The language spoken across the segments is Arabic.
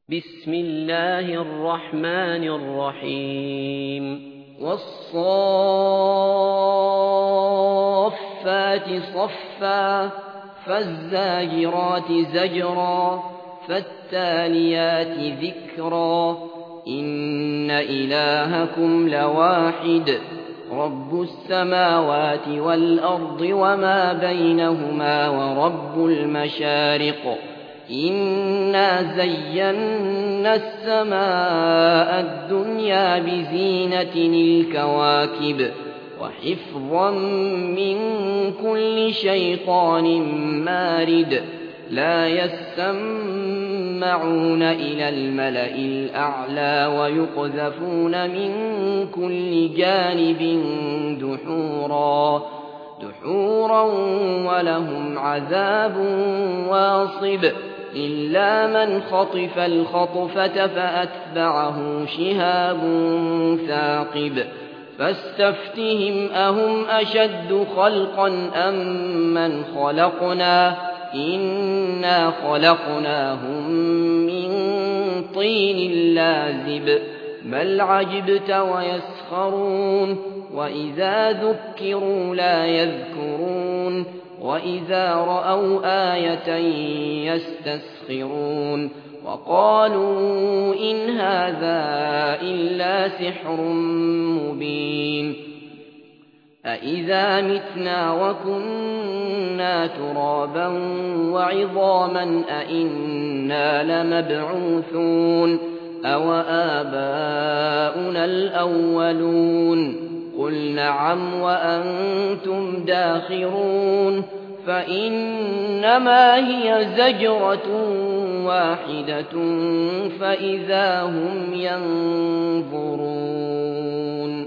بسم الله الرحمن الرحيم والصافات صفا فالزاجرات زجرا فالتاليات ذكرا إن إلهكم لواحد رب السماوات والأرض وما بينهما ورب المشارق إنا زينا السماء الدنيا بزينة الكواكب وحفظا من كل شيطان مارد لا يسمعون إلى الملأ الأعلى ويقذفون من كل جانب دحورا ولهم عذاب واصب إلا من خطف الخطفة فأتبعه شهاب ثاقب فاستفتهم أهم أشد خلقا أم من خلقنا إنا خلقناهم من طين لازب بل عجبت ويسخرون وإذا ذكروا لا يذكرون وإذا رأوا آية يستسخرون وقالوا إن هذا إلا سحر مبين أإذا متنا وكنا ترابا وعظاما أإنا لمبعوثون أو آباؤنا الأولون قل نعم وأنتم داخرون فإنما هي زجرة واحدة فإذا هم ينظرون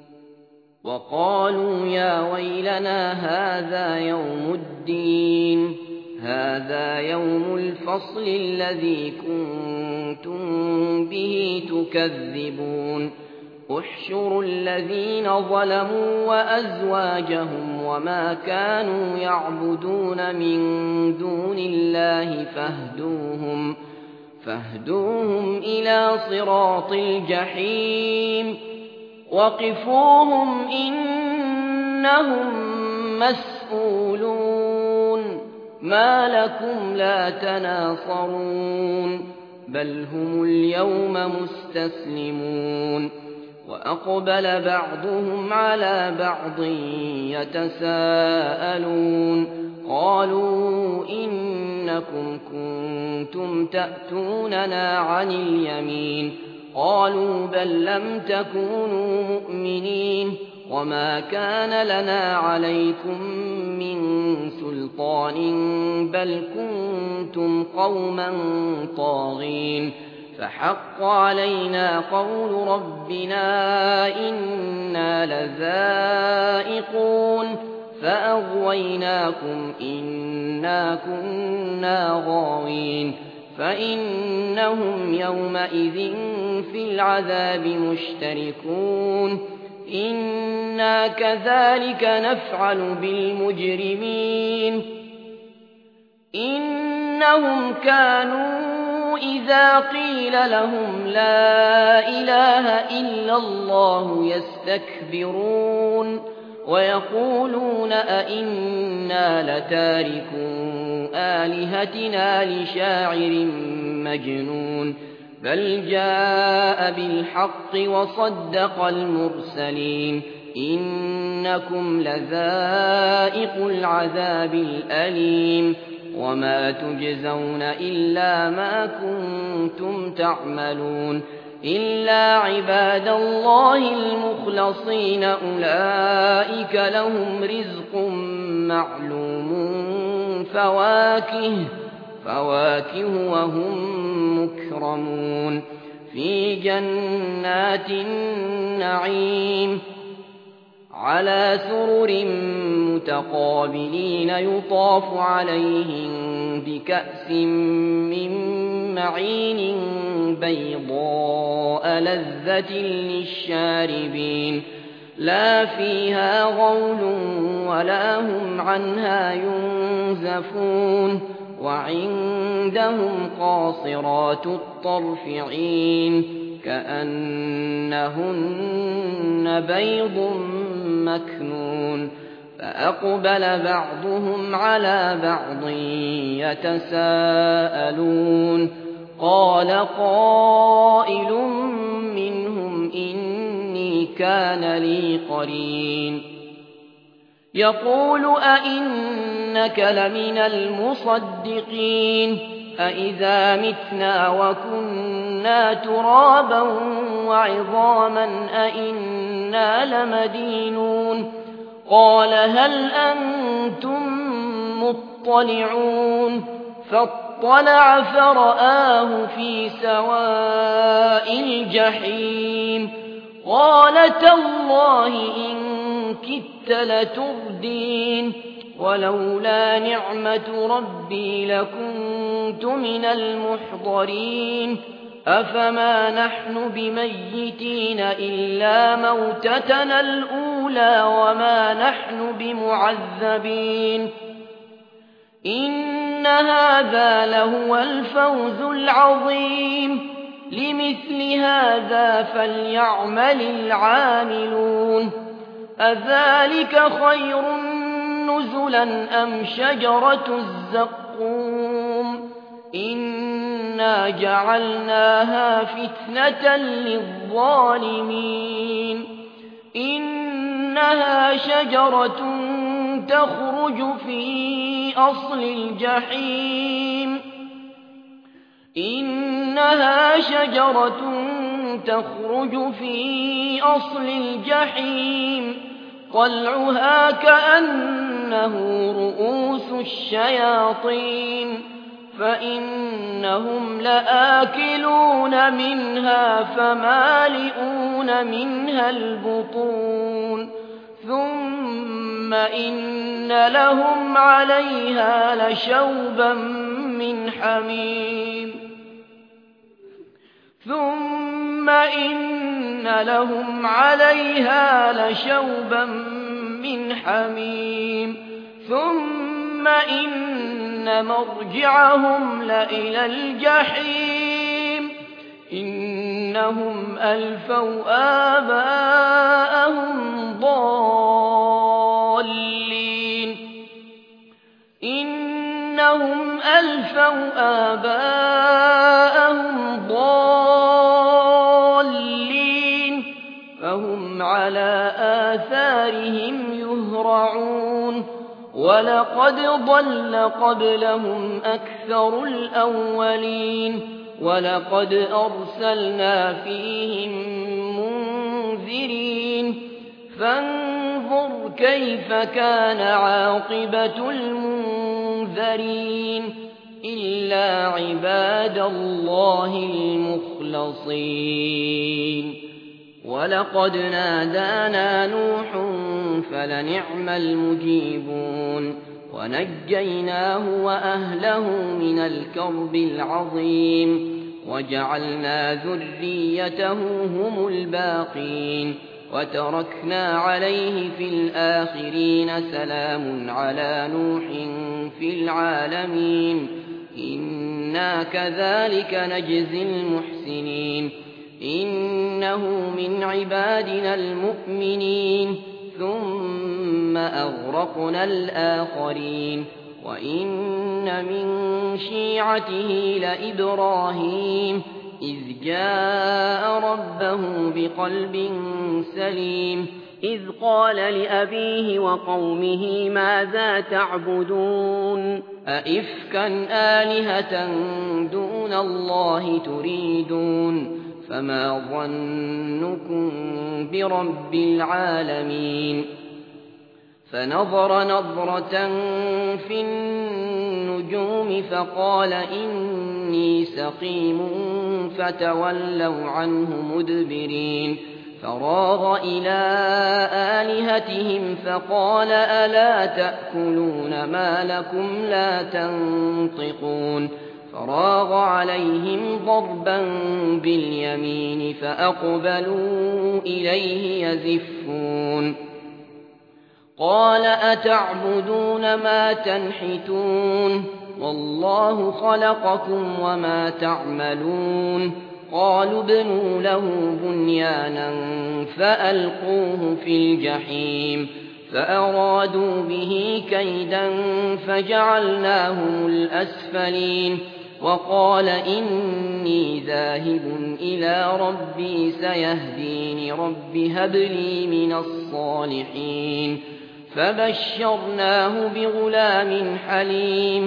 وقالوا يا ويلنا هذا يوم الدين هذا يوم الفصل الذي كنتم به تكذبون احشروا الذين ظلموا وأزواجهم وما كانوا يعبدون من دون الله فاهدوهم إلى صراط الجحيم وقفوهم إنهم مسؤولون ما لكم لا تناصرون بل هم اليوم مستسلمون وأقبل بعضهم على بعض يتساءلون قالوا إنكم كنتم تأتوننا عن اليمين قالوا بل لم تكونوا مؤمنين وما كان لنا عليكم من سلطان بل كنتم قوما طاغين فحق علينا قول ربنا إنا لذائقون فأغويناكم إنا كنا غاوين فإنهم يومئذ في العذاب مشتركون إنا كذلك نفعل بالمجرمين إنهم كانوا إذا قيل لهم لا إله إلا الله يستكبرون ويقولون أئنا لتاركو آلهتنا لشاعر مجنون بل جاء بالحق وصدق المرسلين إنكم لذائق العذاب الأليم وما تجزون إلا ما كنتم تعملون إلا عباد الله المخلصين أولئك لهم رزق معلوم فواكه وهم مكرمون في جنات النعيم على سرر متقابلين يطاف عليهم بكأس من معين بيضاء لذة للشاربين لا فيها غول ولا هم عنها ينزفون وعندهم قاصرات الطرف عين كأنهن بيض مكنون فأقبل بعضهم على بعض يتساءلون قال قائل منهم إني كان لي قرين يقول أئنك لمن المصدقين أئذا متنا وكنا ترابا وعظاما أئنا لمدينون قال هل أنتم مطلعون فاطلع فرآه في سواء الجحيم قال تالله إن كدت لتردين ولولا نعمة ربي لكنت من المحضرين أفما نحن بميتين إلا موتتنا الأولى وما نحن بمعذبين إن هذا لهو الفوز العظيم لمثل هذا فليعمل العاملون أذلك خير نزلا أم شجرة الزقوم إنا جعلناها فتنة للظالمين إنها شجرة تخرج في أصل الجحيم إنها شجرة تخرج في أصل الجحيم طلعها كأنه رؤوس الشياطين فإنهم لآكلون منها فمالئون منها البطون ثم إن لهم عليها لشوبا من حميم ثم إن لهم عليها لشوبا من حميم ثم إن مرجعهم لإلى الجحيم إنهم ألفوا آباءهم ضالين إنهم ألفوا آباءهم ضالين فهم على آثارهم يهرعون ولقد ضل قبلهم أكثر الأولين ولقد أرسلنا فيهم منذرين فانظر كيف كان عاقبة المنذرين إلا عباد الله المخلصين ولقد نادانا نوح فلنعم المجيبون ونجيناه وأهله من الكرب العظيم وجعلنا ذريته هم الباقين وتركنا عليه في الآخرين سلام على نوح في العالمين إنا كذلك نجزي المحسنين إنه من عبادنا المؤمنين ثم أغرقنا الآخرين وإن من شيعته لإبراهيم إذ جاء ربه بقلب سليم إذ قال لأبيه وقومه ماذا تعبدون أئفكا آلهة دون الله تريدون فما ظنكم برب العالمين فنظر نظرة في النجوم فقال إني سقيم فتولوا عنه مدبرين فراغ إلى آلهتهم فقال ألا تأكلون ما لكم لا تنطقون فراغ عليهم ضربا باليمين فأقبلوا إليه يزفون قال أتعبدون ما تنحتون والله خلقكم وما تعملون قالوا ابنوا له بنيانا فألقوه في الجحيم فأرادوا به كيدا فجعلناهم الأسفلين وقال إني ذاهب إلى ربي سيهدين رب هب لي من الصالحين فبشرناه بغلام حليم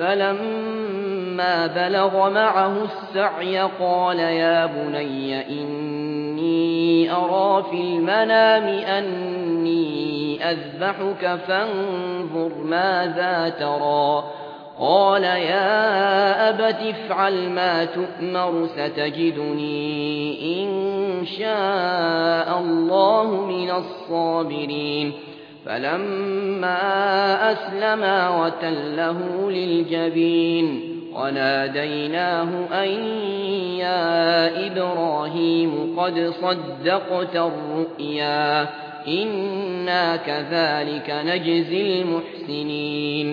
فلما بلغ معه السعي قال يا بني إني أرى في المنام أني أذبحك فانظر ماذا ترى قال يا أبت افعل ما تؤمر ستجدني إن شاء الله من الصابرين فلما أسلما وتله للجبين وناديناه أن يا إبراهيم قد صدقت الرؤيا إنا كذلك نجزي المحسنين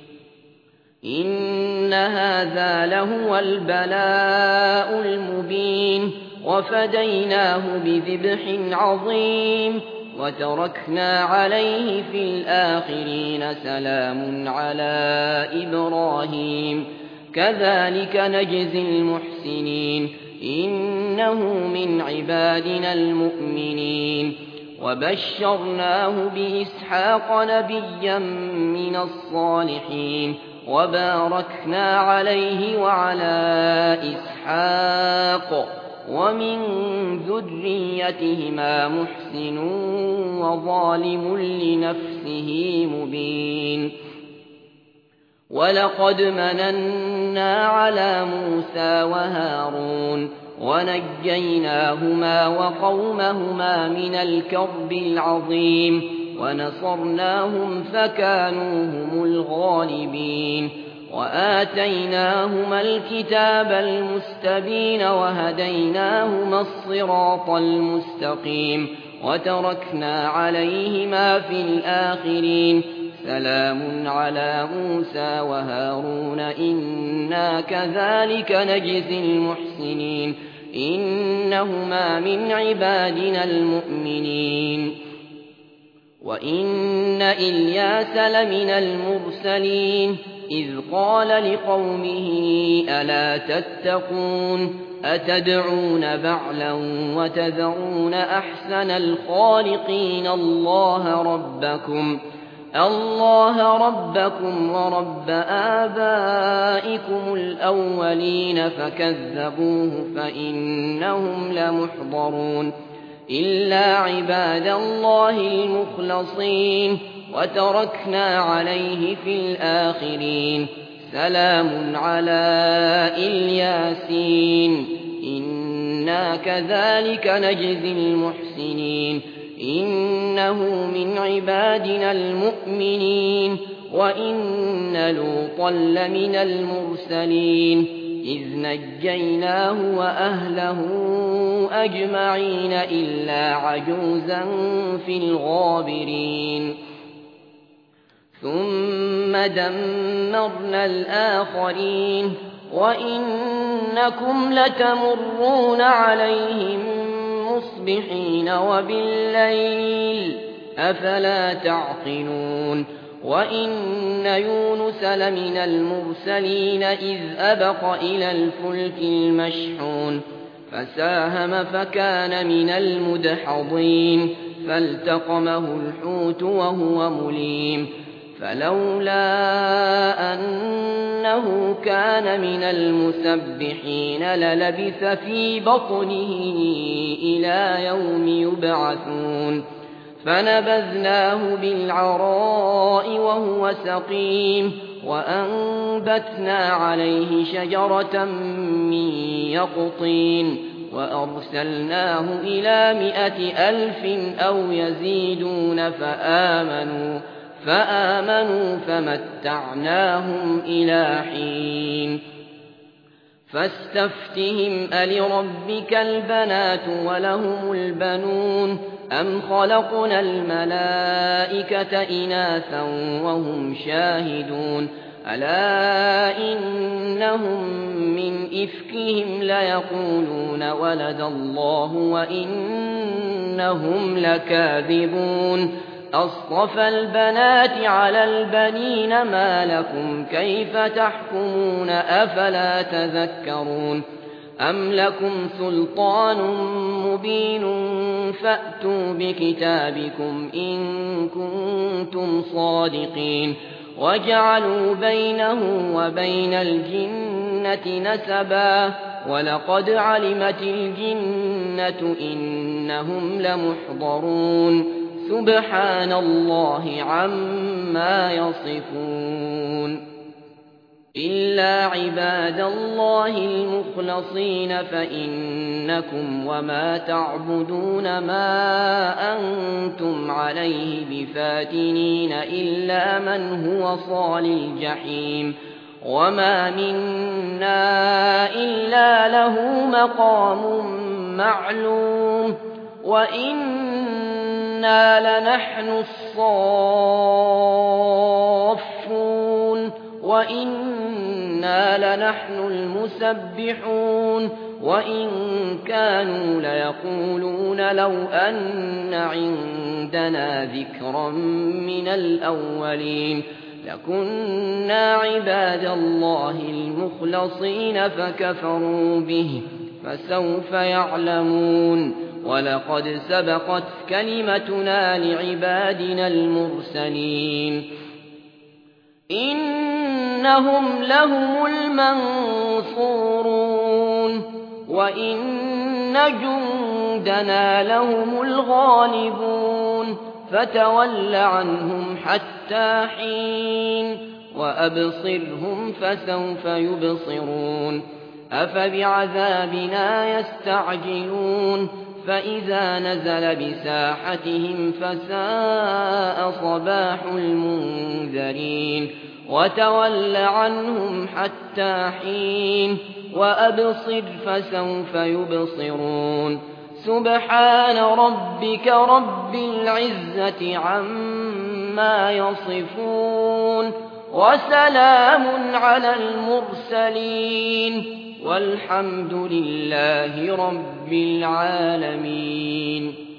إن هذا لهو البلاء المبين وفديناه بذبح عظيم وتركنا عليه في الآخرين سلام على إبراهيم كذلك نجزي المحسنين إنه من عبادنا المؤمنين وبشرناه بإسحاق نبيا من الصالحين وباركنا عليه وعلى إسحاق ومن ذريتهما محسن وظالم لنفسه مبين ولقد مننا على موسى وهارون ونجيناهما وقومهما من الكرب العظيم ونصرناهم فكانوا هم الغالبين وآتيناهما الكتاب المستبين وهديناهما الصراط المستقيم وتركنا عليهما في الآخرين سلام على موسى وهارون إنا كذلك نجزي المحسنين إنهما من عبادنا المؤمنين وإن إلياس لمن المرسلين إذ قال لقومه ألا تتقون أتدعون بعلا وتذرون أحسن الخالقين الله ربكم ورب آبائكم الأولين فكذبوه فإنهم لمحضرون إلا عباد الله المخلصين وتركنا عليه في الآخرين سلام على الياسين إنا كذلك نجزي المحسنين إنه من عبادنا المؤمنين وإن لوطا لمن المرسلين إذ نجيناه وأهله أجمعين إلا عجوزا في الغابرين ثم دمرنا الآخرين وإنكم لتمرون عليهم مصبحين وبالليل أفلا تعقلون وإن يونس لمن المرسلين إذ أبق إلى الفلك المشحون فساهم فكان من المدحضين فالتقمه الحوت وهو مليم فلولا أنه كان من المسبحين للبث في بطنه إلى يوم يبعثون فنبذناه بالعراء وهو سقيم وأنبتنا عليه شجرة من يقطين وأرسلناه إلى 100,000 أو يزيدون فآمنوا فمتعناهم إلى حين فاستفتهم ألربك البنات ولهم البنون أم خلقنا الملائكة إناثا وهم شاهدون ألا إنهم من إفكهم ليقولون ولد الله وإنهم لكاذبون أصطفى البنات على البنين ما لكم كيف تحكمون أفلا تذكرون أم لكم سلطان مبين فأتوا بكتابكم إن كنتم صادقين وجعلوا بينه وبين الجنة نسبا ولقد علمت الجنة إنهم لمحضرون سبحان الله عما يصفون إلا عباد الله المخلصين فإنكم وما تعبدون ما أنتم عليه بفاتنين إلا من هو صال الجحيم وما منا إلا له مقام معلوم وإنا لنحن الصافون وإنا لنحن المسبحون وإن كانوا ليقولون لو أن عندنا ذكرا من الأولين لكنا عباد الله المخلصين فكفروا به فسوف يعلمون ولقد سبقت كلمتنا لعبادنا المرسلين إنهم لهم المنصورون وإن جندنا لهم الغالبون فتول عنهم حتى حين وأبصرهم فسوف يبصرون أفبعذابنا يستعجلون فإذا نزل بساحتهم فساء صباح المنذرين وتول عنهم حتى حين وأبصر فسوف يبصرون سبحان ربك رب العزة عما يصفون وسلام على المرسلين والحمد لله رب العالمين.